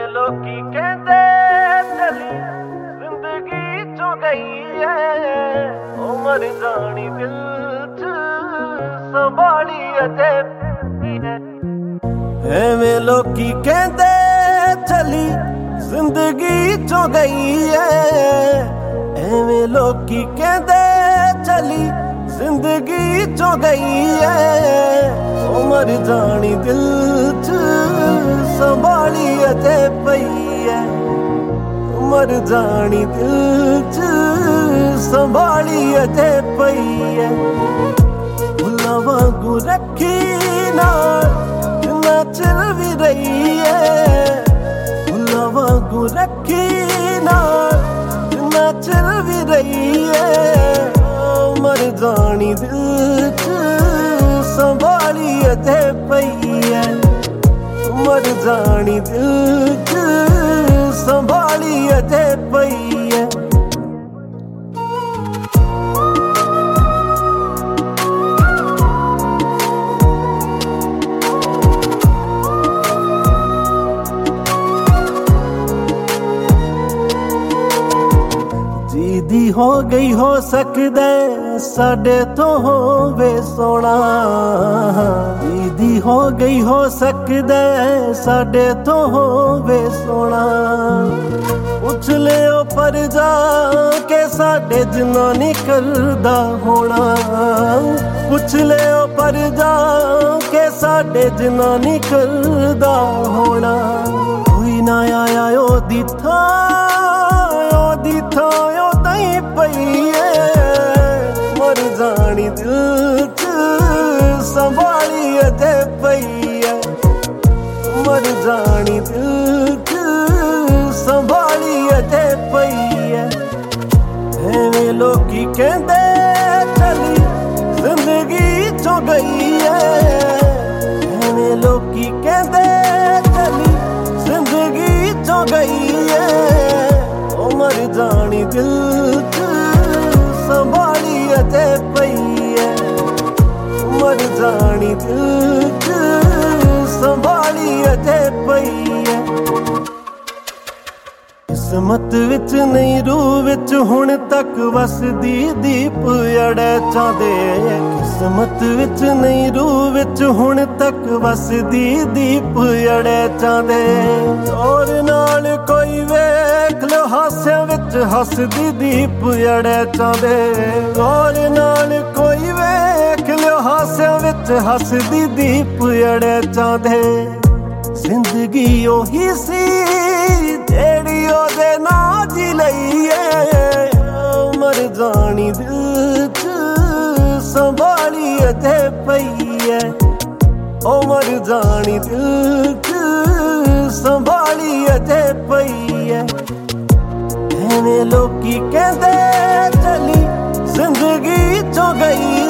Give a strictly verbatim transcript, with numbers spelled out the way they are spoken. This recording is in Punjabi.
ਲੋਕੀ ਕਹਿੰਦੇ ਚਲੀ ਜ਼ਿੰਦਗੀ ਚੋਂ ਗਈ ਐ ਉਮਰ ਜਾਣੀ ਦਿਲ ਚ ਸੰਭਾਲੀ ਅਜੇ ਐਵੇਂ ਲੋਕੀ ਕਹਿੰਦੇ ਚਲੀ ਜ਼ਿੰਦਗੀ ਚੋਂ ਗਈ ਐ ਐਵੇਂ ਲੋਕੀ ਕਹਿੰਦੇ ਚਲੀ ਜ਼ਿੰਦਗੀ ਚੋਂ ਗਈ ਐ ਉਮਰ ਜਾਣੀ ਦਿਲ ਚ ਸੰਭਾਲੀ ਅਜੇ ਪਈ ਐ ਉਮਰ ਜਾਣੀ ਦਿਲ ਚ ਸੰਭਾਲੀ ਅਜੇ ਪਈ ਐ ਫੁੱਲਾਂ ਵਾਂਗੂ ਰੱਖੀ ਨਾਲ ਜਿੰਨਾ ਚਿਰ ਵੀ ਰਹੀ ਐ ਫੁੱਲਾਂ ਵਾਂਗੂ ਰੱਖੀ ਨਾਲ ਜਿੰਨਾ ਚਿਰ ਵੀ ਰਹੀ ਐ ਉਮਰ ਜਾਣੀ ਦਿਲ ਚ ਸੰਭਾਲੀ ਅਜੇ ਪਈ ਐ ਉਮਰ ਜਾਣੀ ਦਿਲ ਚ ਸੰਭਾਲੀ ਅਜੇ ਪਈ ਐ ਦੀ ਹੋ ਗਈ ਹੋ ਸਕਦਾ ਸਾਡੇ ਤੋਂ ਹੋਵੇ ਸੋਹਣਾ ਦੀ ਹੋ ਗਈ ਹੋ ਸਕਦਾ ਸਾਡੇ ਤੋਂ ਹੋਵੇ ਸੋਹਣਾ ਪੁੱਛ ਲਿਓ ਪਰ ਜਾ ਕੇ ਸਾਡੇ ਜਿੰਨਾ ਨਹੀਂ ਕਰਦਾ ਹੋਣਾ ਪੁੱਛ ਲਿਓ ਪਰ ਜਾ ਕੇ ਸਾਡੇ ਜਿੰਨਾ ਨਹੀਂ ਕਰਦਾ ਹੋਣਾ ਕੋਈ ਨਾ ਆਇਆ ਉਹਦੀ ਥਾਂ ਉਹਦੀ ਥਾਂ ਪਈ ਐ ਮਰ ਜਾਣੀ ਦਿਲ ਚ ਸੰਭਾਲੀ ਅਜੇ ਪਈ ਐ ਮਰ ਜਾਣੀ ਦਿਲ ਚ ਸੰਭਾਲੀ ਅਜੇ ਪਈ ਐ ਐਵੇਂ ਲੋਕੀ ਕਹਿੰਦੇ ਚਲੀ ਜ਼ਿੰਦਗੀ ਚੋਂ ਗਈ ਐ ਐਵੇਂ ਲੋਕੀ ਕਹਿੰਦੇ ਚਲੀ ਜ਼ਿੰਦਗੀ ਚੋਂ ਗਈ ਐ ਉਮਰ ਜਾਣੀ ਦਿਲ ਚ ਸੰਭਾਲੀ ਅਜੇ ਪਈ ਐ ਉਮਰ ਜਾਣੀ ਦਿਲ ਚ ਸੰਭਾਲੀ ਅਜੇ ਪਈ ਐ ਕਿਸਮਤ ਵਿੱਚ ਨਹੀਂ ਰੂਹ ਵਿੱਚ ਹੁਣ ਤੱਕ ਵਸਦੀ ਦੀਪ ਅੜੇ ਚਾਂਦੇ ਕਿਸਮਤ ਵਿੱਚ ਨਹੀਂ ਰੂਹ ਵਿੱਚ ਹੁਣ ਤੱਕ ਵਸਦੀ ਦੀਪ ਅੜੇ ਚਾਂਦੇ ਔਰ ਨਾਲ ਕੋਈ ਵੇਖ ਲੋ ਹਾਸਿਆਂ ਵਿੱਚ ਹੱਸਦੀ ਦੀਪ ਅੜੇ ਚਾਂਦੇ ਔਰ ਨਾਲ ਕੋਈ ਵੇਖ ਲੋ ਹਾਸਿਆਂ ਵਿੱਚ ਹੱਸਦੀ ਦੀਪ ਅੜੇ ਚਾਂਦੇ ਜ਼ਿੰਦਗੀ ਉਹੀ ਸੀ ਜਿਹੜੀ ਉਹਦੇ ਨਾਂ ਜੀ ਲਈ ਏ ਉਮਰ ਜਾਣੀ ਦਿਲ ਚ ਸੰਭਾਲੀ ਅਜੇ ਪਈ ਐ ਉਮਰ ਜਾਣੀ ਦਿਲ ਚ ਸੰਭਾਲੀ ਅਜੇ ਪਈ ਐ ਐਵੇਂ ਲੋਕੀ ਕਹਿੰਦੇ ਚਲੀ ਜ਼ਿੰਦਗੀ ਚੋਂ ਗਈ